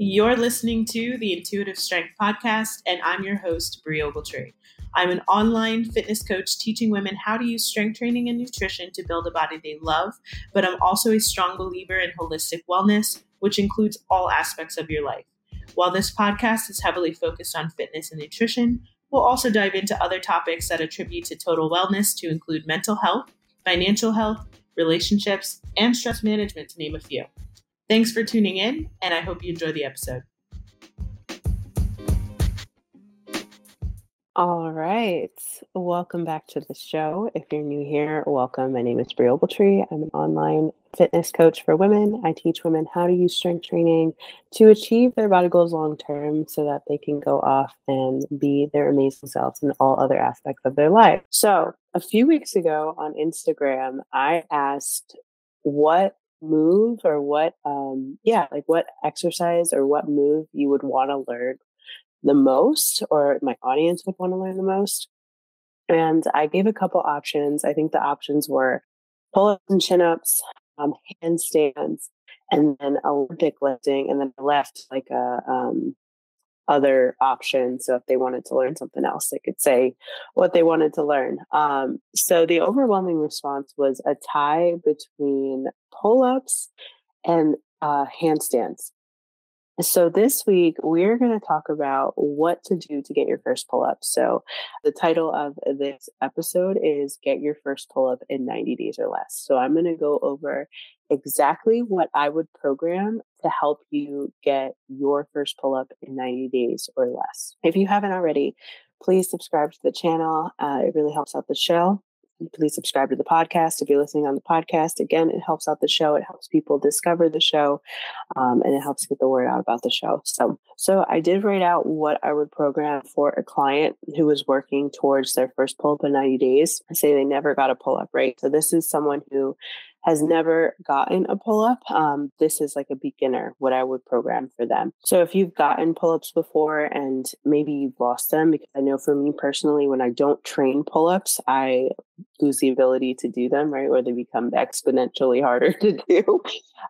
You're listening to the Intuitive Strength Podcast, and I'm your host, Brie Ogletree. I'm an online fitness coach teaching women how to use strength training and nutrition to build a body they love, but I'm also a strong believer in holistic wellness, which includes all aspects of your life. While this podcast is heavily focused on fitness and nutrition, we'll also dive into other topics that attribute to total wellness to include mental health, financial health, relationships, and stress management, to name a few. Thanks for tuning in, and I hope you enjoy the episode. All right. Welcome back to the show. If you're new here, welcome. My name is Brie Ogletree. I'm an online fitness coach for women. I teach women how to use strength training to achieve their body goals long term so that they can go off and be their amazing selves in all other aspects of their life. So a few weeks ago on Instagram, I asked what move or what exercise or what move you would want to learn the most, or my audience would want to learn the most. And I gave a couple options. I think the options were pull-ups and chin-ups, handstands, and then Olympic lifting. And then I left like other options. So if they wanted to learn something else, they could say what they wanted to learn. So the overwhelming response was a tie between pull-ups and handstands. So this week, we're going to talk about what to do to get your first pull-up. So the title of this episode is Get Your First Pull-Up in 90 Days or Less. So I'm going to go over exactly what I would program to help you get your first pull-up in 90 days or less. If you haven't already, please subscribe to the channel. It really helps out the show. Please subscribe to the podcast. If you're listening on the podcast, again, it helps out the show. It helps people discover the show, and it helps get the word out about the show. So I did write out what I would program for a client who was working towards their first pull-up in 90 days. I say they never got a pull-up, right? So this is someone who has never gotten a pull-up. This is like a beginner, what I would program for them. So if you've gotten pull-ups before and maybe you've lost them, because I know for me personally, when I don't train pull-ups, I lose the ability to do them, right? Or they become exponentially harder to do.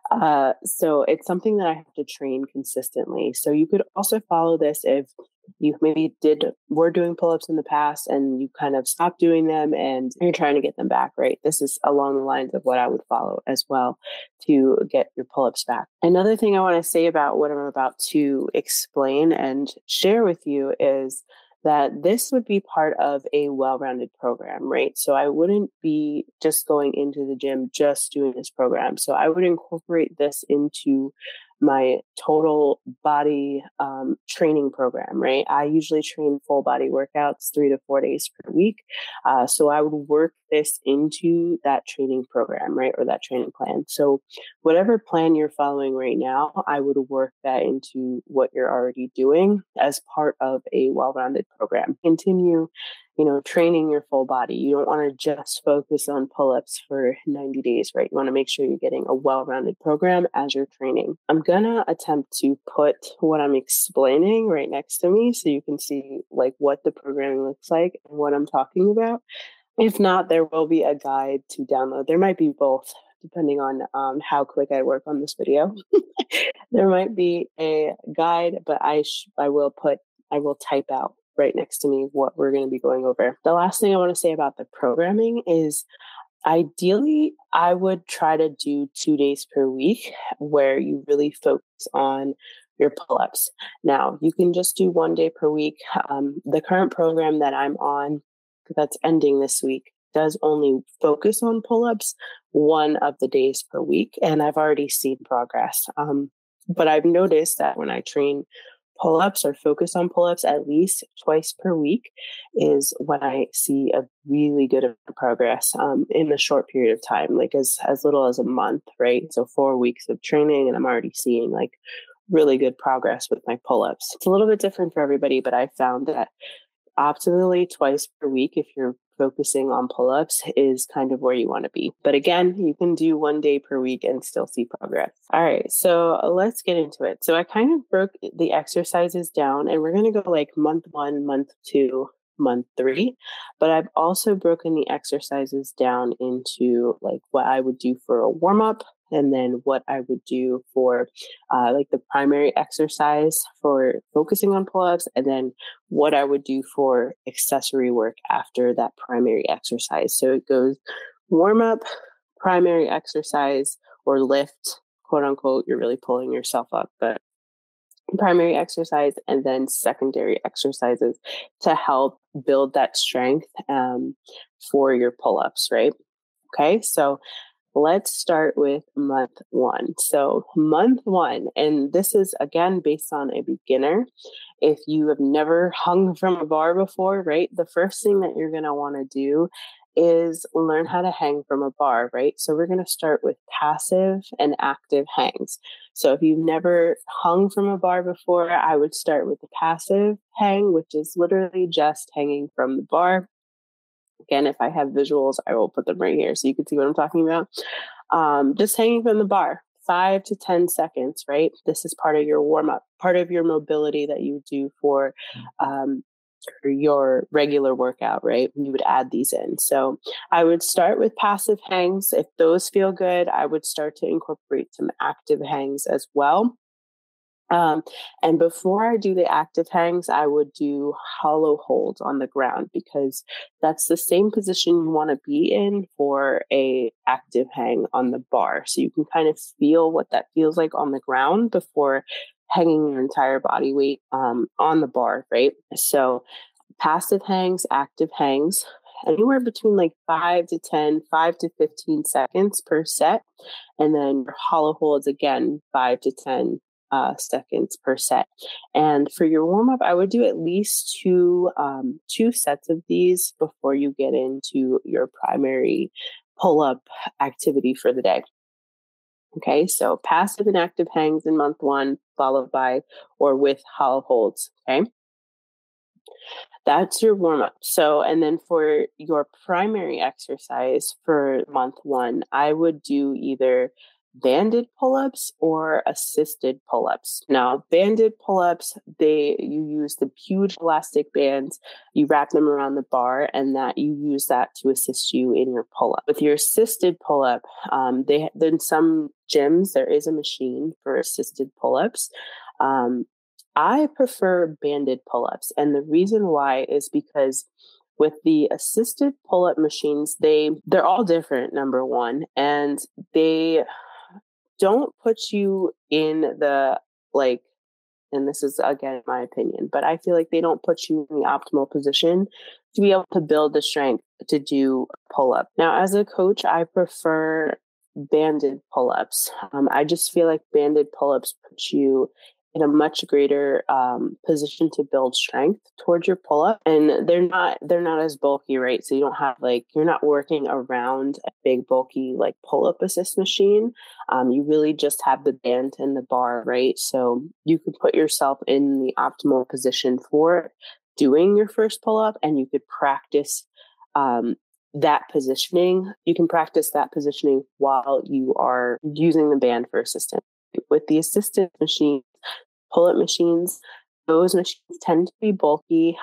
So it's something that I have to train consistently. So you could also follow this if you maybe were doing pull-ups in the past and you kind of stopped doing them and you're trying to get them back, right? This is along the lines of what I would follow as well to get your pull-ups back. Another thing I want to say about what I'm about to explain and share with you is that this would be part of a well-rounded program, right? So I wouldn't be just going into the gym, just doing this program. So I would incorporate this into my total body training program, right? I usually train full body workouts 3 to 4 days per week. So I would work this into that training program, right? Or that training plan. So whatever plan you're following right now, I would work that into what you're already doing as part of a well-rounded program. Continue training your full body. You don't want to just focus on pull-ups for 90 days, right? You want to make sure you're getting a well-rounded program as you're training. I'm going to attempt to put what I'm explaining right next to me so you can see like what the programming looks like and what I'm talking about. If not, there will be a guide to download. There might be both, depending on how quick I work on this video. There might be a guide, but I will type out right next to me what we're going to be going over. The last thing I want to say about the programming is ideally, I would try to do 2 days per week where you really focus on your pull-ups. Now, you can just do 1 day per week. The current program that I'm on, that's ending this week, does only focus on pull-ups 1 of the days per week. And I've already seen progress. But I've noticed that when I train pull-ups or focus on pull-ups at least twice per week is when I see a really good progress in a short period of time, like as little as a month, right? So 4 weeks of training and I'm already seeing like really good progress with my pull-ups. It's a little bit different for everybody, but I found that optimally twice per week, if you're focusing on pull-ups, is kind of where you want to be. But again, you can do 1 day per week and still see progress. All right, so let's get into it. So I kind of broke the exercises down and we're going to go like month 1, month 2, month 3, but I've also broken the exercises down into like what I would do for a warm-up and then what I would do for like the primary exercise for focusing on pull-ups, and then what I would do for accessory work after that primary exercise. So it goes warm up, primary exercise, or lift, quote unquote. You're really pulling yourself up, but primary exercise and then secondary exercises to help build that strength for your pull-ups, right? Okay, so let's start with month one. So month one, and this is again based on a beginner. If you have never hung from a bar before, right, the first thing that you're going to want to do is learn how to hang from a bar, right? So we're going to start with passive and active hangs. So if you've never hung from a bar before, I would start with the passive hang, which is literally just hanging from the bar. Again, if I have visuals, I will put them right here so you can see what I'm talking about. Just hanging from the bar, 5 to 10 seconds, right? This is part of your warm up, part of your mobility that you do for your regular workout, right? You would add these in. So I would start with passive hangs. If those feel good, I would start to incorporate some active hangs as well. And before I do the active hangs, I would do hollow holds on the ground because that's the same position you want to be in for a active hang on the bar. So you can kind of feel what that feels like on the ground before hanging your entire body weight on the bar, right? So passive hangs, active hangs, anywhere between like 5 to 10, 5 to 15 seconds per set. And then your hollow holds again, 5 to 10 seconds per set. And for your warm up, I would do at least two sets of these before you get into your primary pull up activity for the day. Okay, so passive and active hangs in month one, followed by or with hollow holds. Okay. That's your warm up. So, and then for your primary exercise for month one, I would do either banded pull-ups or assisted pull-ups. Now, banded pull-ups, you use the huge elastic bands, you wrap them around the bar, and that you use that to assist you in your pull-up. With your assisted pull-up, in some gyms there is a machine for assisted pull-ups. I prefer banded pull-ups, and the reason why is because with the assisted pull-up machines, they're all different, number one, and they don't put you in the and this is again my opinion, but I feel like they don't put you in the optimal position to be able to build the strength to do pull-up. Now, as a coach, I prefer banded pull-ups. I just feel like banded pull-ups put you in a much greater position to build strength towards your pull-up, and they're not as bulky, right? So you don't have you're not working around a big bulky pull-up assist machine. You really just have the band and the bar, right? So you could put yourself in the optimal position for doing your first pull-up, and you could practice that positioning. You can practice that positioning while you are using the band for assistance. With the assisted machine, pull-up machines, those machines tend to be bulky,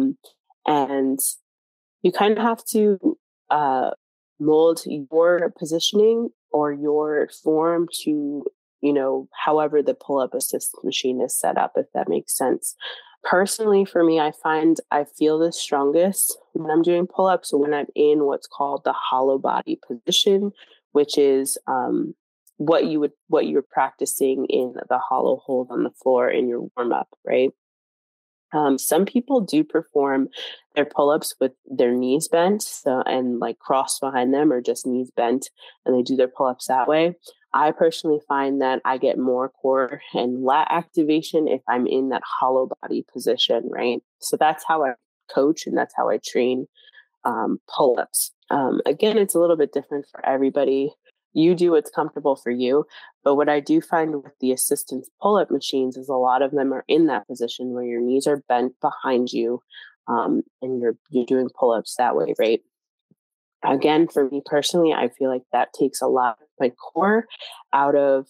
and you kind of have to mold your positioning or your form to, however the pull-up assist machine is set up, if that makes sense. Personally, for me, I find I feel the strongest when I'm doing pull-ups when I'm in what's called the hollow body position, which is what you're practicing in the hollow hold on the floor in your warm up, right? Some people do perform their pull-ups with their knees bent, and crossed behind them or just knees bent, and they do their pull-ups that way. I personally find that I get more core and lat activation if I'm in that hollow body position, right? So that's how I coach and that's how I train pull-ups. Again, it's a little bit different for everybody. You do what's comfortable for you. But what I do find with the assistance pull-up machines is a lot of them are in that position where your knees are bent behind you, and you're doing pull-ups that way, right? Again, for me personally, I feel like that takes a lot of my core out of,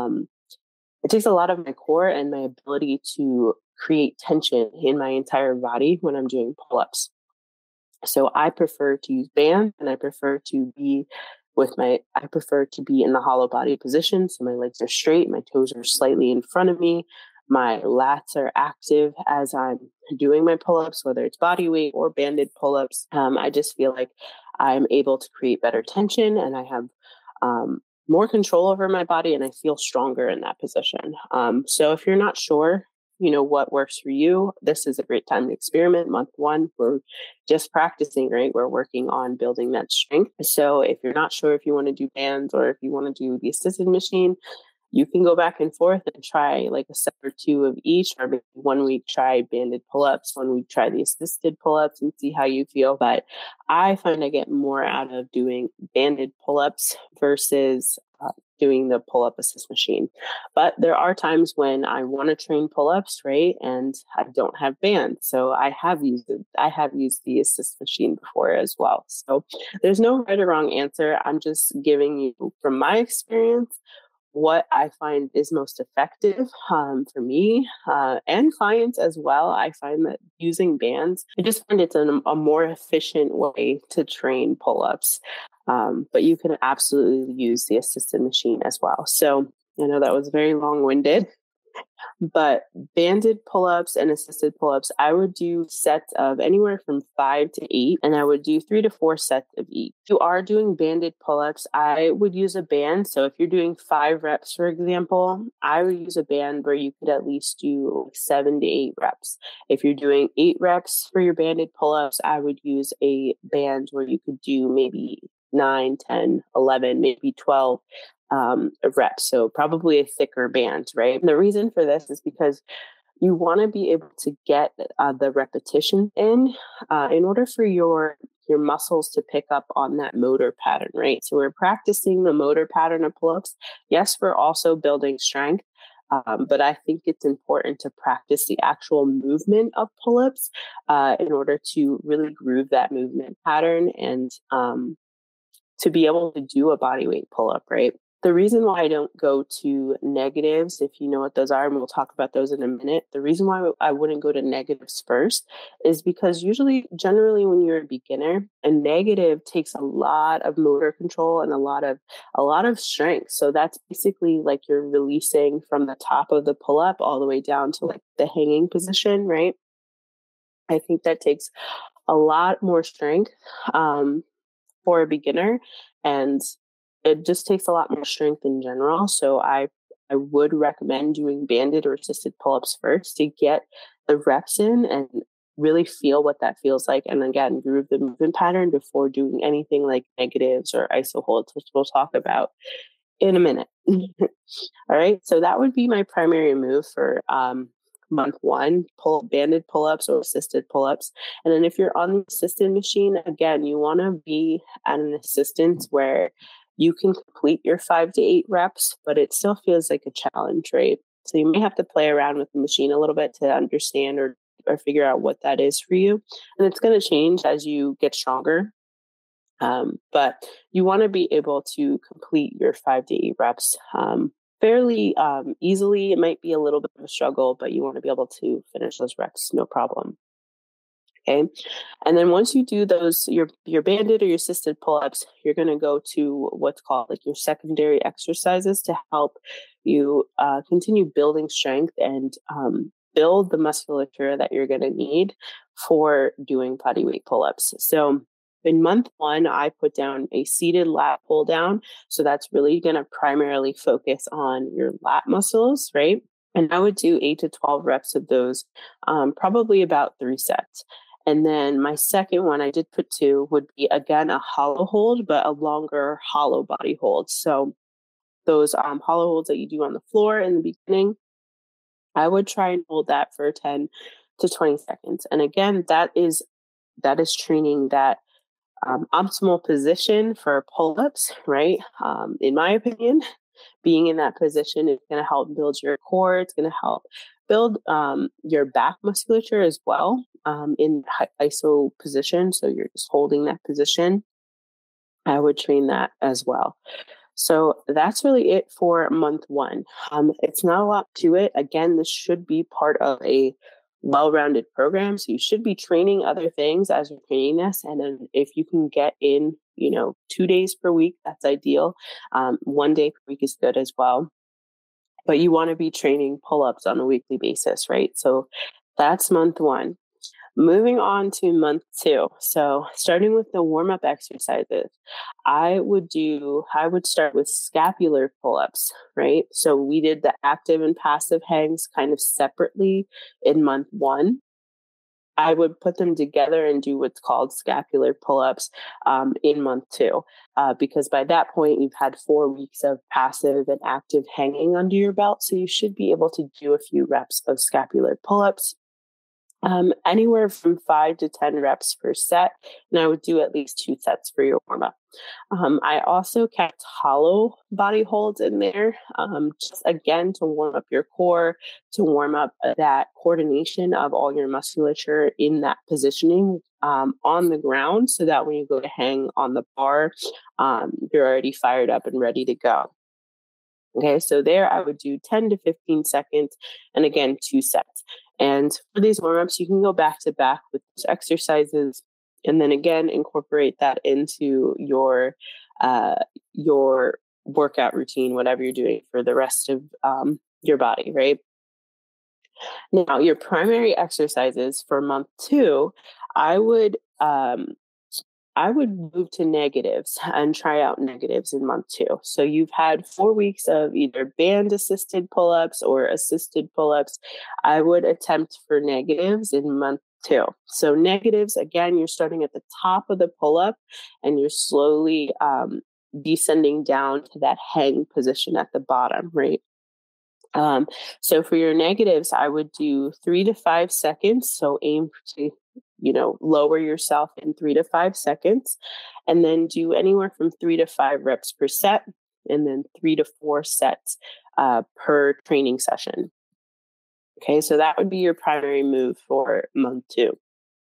it takes a lot of my core and my ability to create tension in my entire body when I'm doing pull-ups. So I prefer to use bands and I prefer to be I prefer to be in the hollow body position. So my legs are straight, my toes are slightly in front of me. My lats are active as I'm doing my pull-ups, whether it's body weight or banded pull-ups. I just feel like I'm able to create better tension, and I have more control over my body, and I feel stronger in that position. So if you're not sure, what works for you, this is a great time to experiment. Month 1, we're just practicing, right? We're working on building that strength. So if you're not sure if you want to do bands or if you want to do the assisted machine, you can go back and forth and try like a set or 2 of each, or maybe 1 week try banded pull-ups, 1 week try the assisted pull-ups and see how you feel. But I find I get more out of doing banded pull-ups versus doing the pull-up assist machine. But there are times when I want to train pull-ups, right? And I don't have bands. So I have used the assist machine before as well. So there's no right or wrong answer. I'm just giving you from my experience what I find is most effective for me and clients as well. I find that using bands, I just find it's a more efficient way to train pull-ups. But you can absolutely use the assisted machine as well. So I know that was very long-winded, but banded pull-ups and assisted pull-ups, I would do sets of anywhere from 5 to 8, and I would do 3 to 4 sets of each. If you are doing banded pull-ups, I would use a band. So if you're doing 5 reps, for example, I would use a band where you could at least do 7 to 8 reps. If you're doing 8 reps for your banded pull-ups, I would use a band where you could do maybe 9, 10, 11, maybe 12 reps. So probably a thicker band, right? And the reason for this is because you want to be able to get the repetition in order for your muscles to pick up on that motor pattern, right? So we're practicing the motor pattern of pull-ups. Yes, we're also building strength. But I think it's important to practice the actual movement of pull-ups in order to really groove that movement pattern and to be able to do a body weight pull-up, right? The reason why I don't go to negatives, if you know what those are, and we'll talk about those in a minute, the reason why I wouldn't go to negatives first is because generally when you're a beginner, a negative takes a lot of motor control and a lot of strength. So that's basically like you're releasing from the top of the pull-up all the way down to like the hanging position, right? I think that takes a lot more strength for a beginner, and it just takes a lot more strength in general. So I would recommend doing banded or assisted pull-ups first to get the reps in and really feel what that feels like. And again, groove the movement pattern before doing anything like negatives or iso holds, which we'll talk about in a minute. All right. So that would be my primary move for month 1, banded pull-ups or assisted pull-ups. And then if you're on the assisted machine, again, you want to be at an assistance where you can complete your 5 to 8 reps, but it still feels like a challenge, right? So you may have to play around with the machine a little bit to understand or figure out what that is for you. And it's going to change as you get stronger. But you want to be able to complete your 5 to 8 reps fairly easily. It might be a little bit of a struggle, but you want to be able to finish those reps, no problem. Okay. And then once you do those, your banded or your assisted pull-ups, you're going to go to what's called like your secondary exercises to help you continue building strength and build the musculature that you're going to need for doing body weight pull-ups. So in month 1, I put down a seated lat pull down. So that's really going to primarily focus on your lat muscles, right? And I would do 8 to 12 reps of those, probably about 3 sets. And then my second one, I did put 2, would be again a hollow hold, but a longer hollow body hold. So those hollow holds that you do on the floor in the beginning, I would try and hold that for 10 to 20 seconds. And again, that is training that optimal position for pull-ups, right? In my opinion, being in that position is going to help build your core. It's going to help build your back musculature as well in iso position. So you're just holding that position. I would train that as well. So that's really it for month 1. It's not a lot to it. Again, this should be part of a well-rounded program. So you should be training other things as you're training this. And then if you can get in 2 days per week. That's ideal. 1 day per week is good as well. But you want to be training pull-ups on a weekly basis, right? So that's month one. Moving on to month two. So starting with the warm-up exercises, I would start with scapular pull-ups, right? So we did the active and passive hangs kind of separately in month one. I would put them together and do what's called scapular pull-ups in month two, because by that point you've had 4 weeks of passive and active hanging under your belt. So you should be able to do a few reps of scapular pull-ups. Anywhere from 5 to 10 reps per set. And I would do at least 2 sets for your warm up. I also kept hollow body holds in there, just again to warm up your core, to warm up that coordination of all your musculature in that positioning on the ground, so that when you go to hang on the bar, you're already fired up and ready to go. Okay, so there I would do 10 to 15 seconds, and again, 2 sets. And for these warm-ups, you can go back to back with those exercises, and then again, incorporate that into your workout routine, whatever you're doing for the rest of your body, right? Now, your primary exercises for month two, I would move to negatives and try out negatives in month two. So you've had 4 weeks of either band assisted pull-ups or assisted pull-ups. I would attempt for negatives in month two. So negatives, again, you're starting at the top of the pull-up and you're slowly descending down to that hang position at the bottom, right? So for your negatives, I would do 3 to 5 seconds. So aim to lower yourself in 3 to 5 seconds, and then do anywhere from 3 to 5 reps per set, and then 3 to 4 sets per training session. Okay, so that would be your primary move for month two.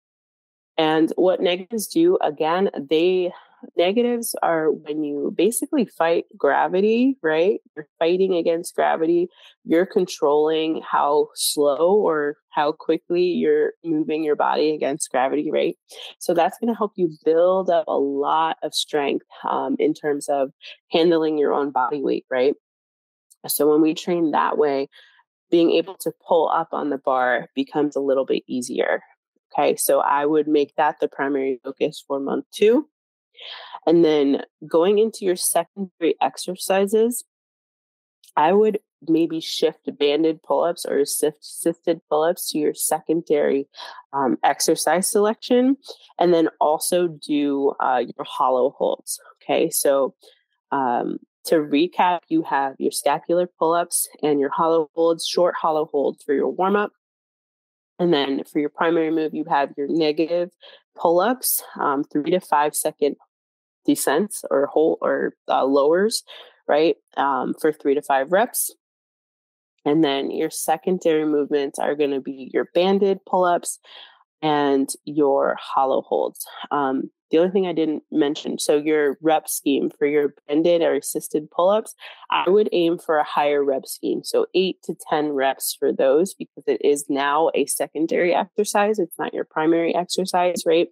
And what negatives do, again, negatives are when you basically fight gravity, right? You're fighting against gravity. You're controlling how slow or how quickly you're moving your body against gravity, right? So that's going to help you build up a lot of strength in terms of handling your own body weight, right? So when we train that way, being able to pull up on the bar becomes a little bit easier. Okay, so I would make that the primary focus for month two. And then going into your secondary exercises, I would maybe shift banded pull-ups or assisted pull-ups to your secondary exercise selection, and then also do your hollow holds. Okay, so to recap, you have your scapular pull-ups and your hollow holds, short hollow holds for your warm-up. And then for your primary move, you have your negative pull-ups, 3 to 5 second descents or lowers, right? For 3 to 5 reps. And then your secondary movements are going to be your banded pull-ups and your hollow holds. The only thing I didn't mention, so your rep scheme for your banded or assisted pull-ups, I would aim for a higher rep scheme. So 8 to 10 reps for those, because it is now a secondary exercise. It's not your primary exercise, right?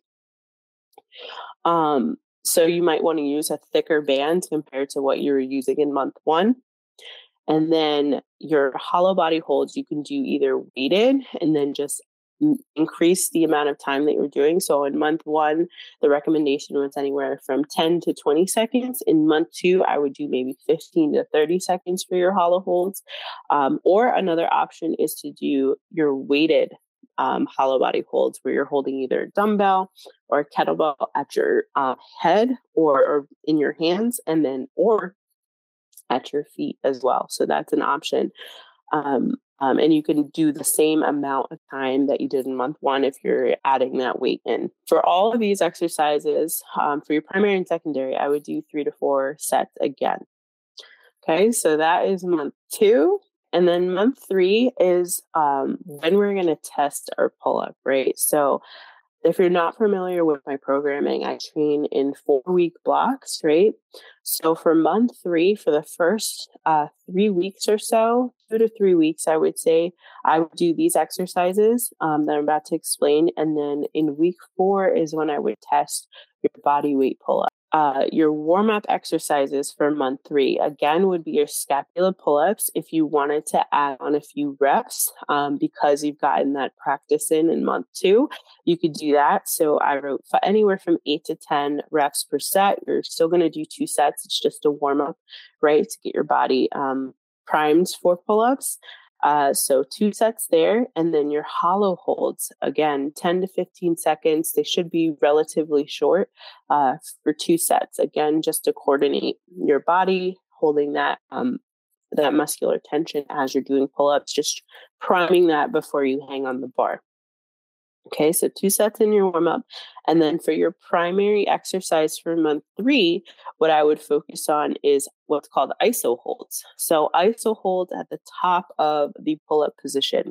So you might want to use a thicker band compared to what you were using in month one. And then your hollow body holds, you can do either weighted and then just increase the amount of time that you're doing. So in month one, the recommendation was anywhere from 10 to 20 seconds. In month two, I would do maybe 15 to 30 seconds for your hollow holds. Or another option is to do your weighted hollow body holds, where you're holding either a dumbbell or a kettlebell at your head or in your hands, and then or at your feet as well. So that's an option. And you can do the same amount of time that you did in month one if you're adding that weight in. For all of these exercises, for your primary and secondary, I would do 3 to 4 sets again. Okay, so that is month two. And then month three is when we're going to test our pull-up, right? So if you're not familiar with my programming, I train in 4-week blocks, right? So for month three, for the first 3 weeks or so, 2 to 3 weeks, I would say, I would do these exercises that I'm about to explain. And then in week 4 is when I would test your body weight pull-up. Your warm-up exercises for month 3, again, would be your scapula pull-ups if you wanted to add on a few reps because you've gotten that practice in month 2. You could do that. So I wrote anywhere from 8 to 10 reps per set. You're still going to do 2 sets. It's just a warm-up, right, to get your body primed for pull-ups. So 2 sets there, and then your hollow holds, again, 10 to 15 seconds. They should be relatively short for 2 sets. Again, just to coordinate your body, holding that that muscular tension as you're doing pull-ups, just priming that before you hang on the bar. Okay, so 2 sets in your warm up. And then for your primary exercise for month 3, what I would focus on is what's called iso holds. So iso holds at the top of the pull up position.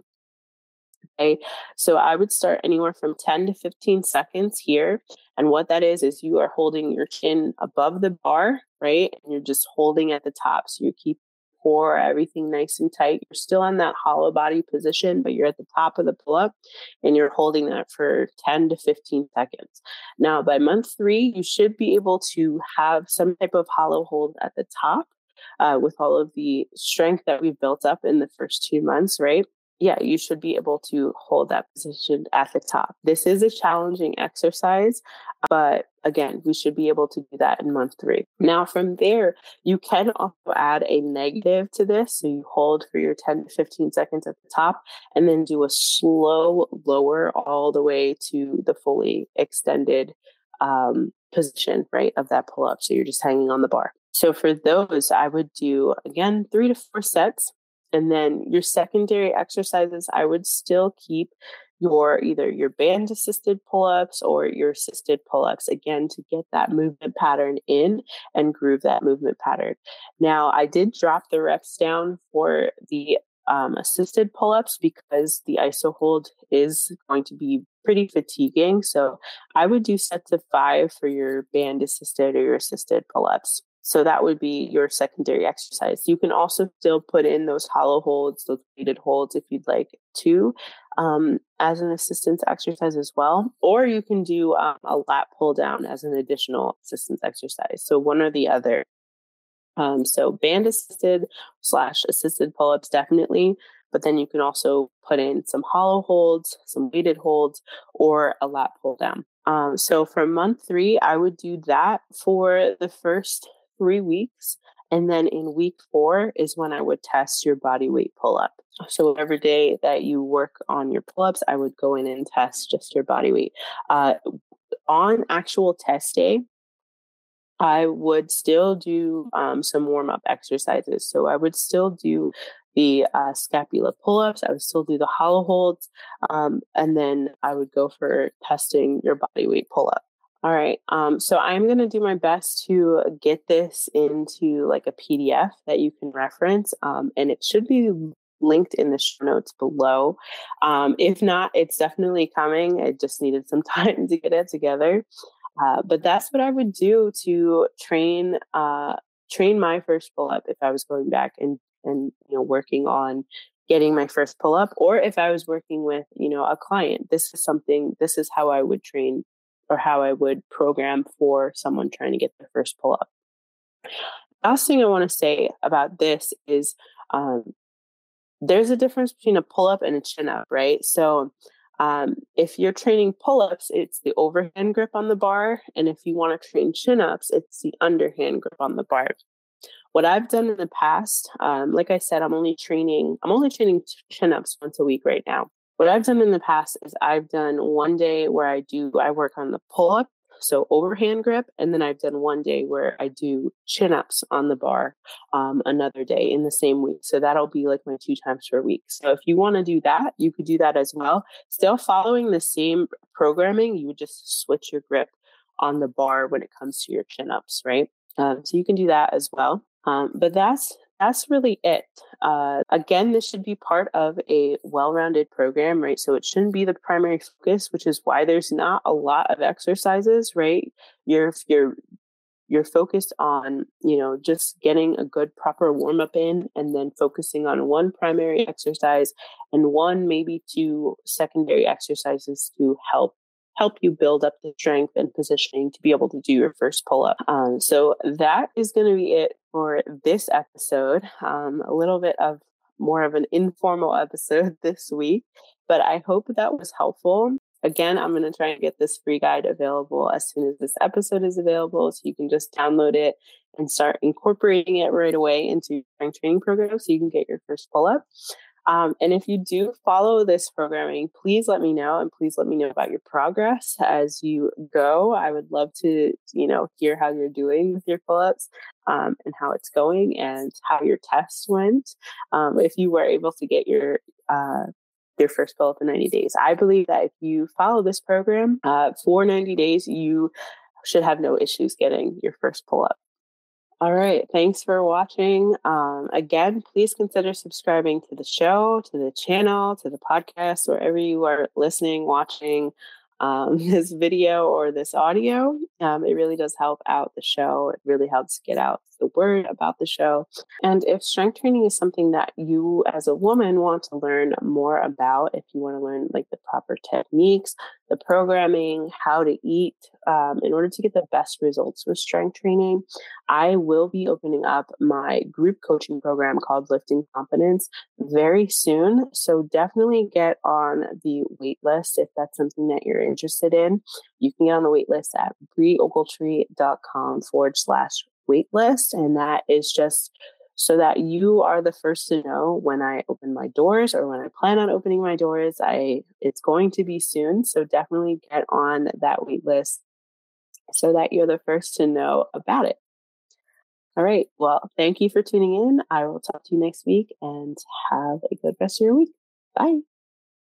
Okay, so I would start anywhere from 10 to 15 seconds here. And what that is you are holding your chin above the bar, right? And you're just holding at the top. So you keep core, everything nice and tight. You're still on that hollow body position, but you're at the top of the pull-up and you're holding that for 10 to 15 seconds. Now, by month 3, you should be able to have some type of hollow hold at the top with all of the strength that we've built up in the first 2 months, right? Yeah, you should be able to hold that position at the top. This is a challenging exercise, but again, we should be able to do that in month 3. Now, from there, you can also add a negative to this. So you hold for your 10 to 15 seconds at the top and then do a slow lower all the way to the fully extended position, right, of that pull up. So you're just hanging on the bar. So for those, I would do, again, 3 to 4 sets. And then your secondary exercises, I would still keep either your band assisted pull-ups or your assisted pull-ups, again, to get that movement pattern in and groove that movement pattern. Now, I did drop the reps down for the assisted pull-ups because the iso hold is going to be pretty fatiguing. So I would do sets of 5 for your band assisted or your assisted pull-ups. So that would be your secondary exercise. You can also still put in those hollow holds, those weighted holds if you'd like to, as an assistance exercise as well. Or you can do a lat pull down as an additional assistance exercise. So one or the other. So band assisted / assisted pull-ups, definitely. But then you can also put in some hollow holds, some weighted holds, or a lat pull down. So for month 3, I would do that for the first 3 weeks. And then in week 4 is when I would test your body weight pull up. So every day that you work on your pull ups, I would go in and test just your body weight. On actual test day, I would still do some warm up exercises. So I would still do the scapula pull ups. I would still do the hollow holds. And then I would go for testing your body weight pull up. All right. So I'm going to do my best to get this into like a PDF that you can reference. And it should be linked in the show notes below. If not, it's definitely coming. I just needed some time to get it together. But that's what I would do to train my first pull up if I was going back and working on getting my first pull up, or if I was working with a client. This is how I would train, or how I would program for someone trying to get their first pull up. Last thing I want to say about this is there's a difference between a pull up and a chin up, right? So if you're training pull-ups, it's the overhand grip on the bar. And if you want to train chin-ups, it's the underhand grip on the bar. What I've done in the past, like I said, I'm only training chin-ups once a week right now. What I've done in the past is I've done one day where I work on the pull-up, so overhand grip, and then I've done one day where I do chin-ups on the bar another day in the same week. So that'll be like my 2 times per week. So if you want to do that, you could do that as well. Still following the same programming, you would just switch your grip on the bar when it comes to your chin-ups, right? So you can do that as well. But that's really it. Again, this should be part of a well-rounded program, right? So it shouldn't be the primary focus, which is why there's not a lot of exercises, right? You're focused on, just getting a good proper warm-up in, and then focusing on one primary exercise and one, maybe 2 secondary exercises to help help you build up the strength and positioning to be able to do your first pull-up. So that is going to be it for this episode. A little bit of more of an informal episode this week, but I hope that was helpful. Again, I'm going to try and get this free guide available as soon as this episode is available, so you can just download it and start incorporating it right away into your strength training program so you can get your first pull-up. And if you do follow this programming, please let me know, and please let me know about your progress as you go. I would love to, hear how you're doing with your pull-ups, and how it's going and how your tests went. If you were able to get your first pull-up in 90 days. I believe that if you follow this program for 90 days, you should have no issues getting your first pull-up. All right. Thanks for watching. Again, please consider subscribing to the show, to the channel, to the podcast, wherever you are listening, watching this video or this audio. It really does help out the show. It really helps get out the word about the show. And if strength training is something that you as a woman want to learn more about, if you want to learn like the proper techniques, the programming, how to eat, in order to get the best results with strength training, I will be opening up my group coaching program called Lifting Confidence very soon. So definitely get on the wait list if that's something that you're interested in. You can get on the wait list at breeogletree.com/waitlist. And that is just so that you are the first to know when I open my doors, or when I plan on opening my doors. It's going to be soon. So definitely get on that wait list so that you're the first to know about it. All right. Well, thank you for tuning in. I will talk to you next week, and have a good rest of your week. Bye.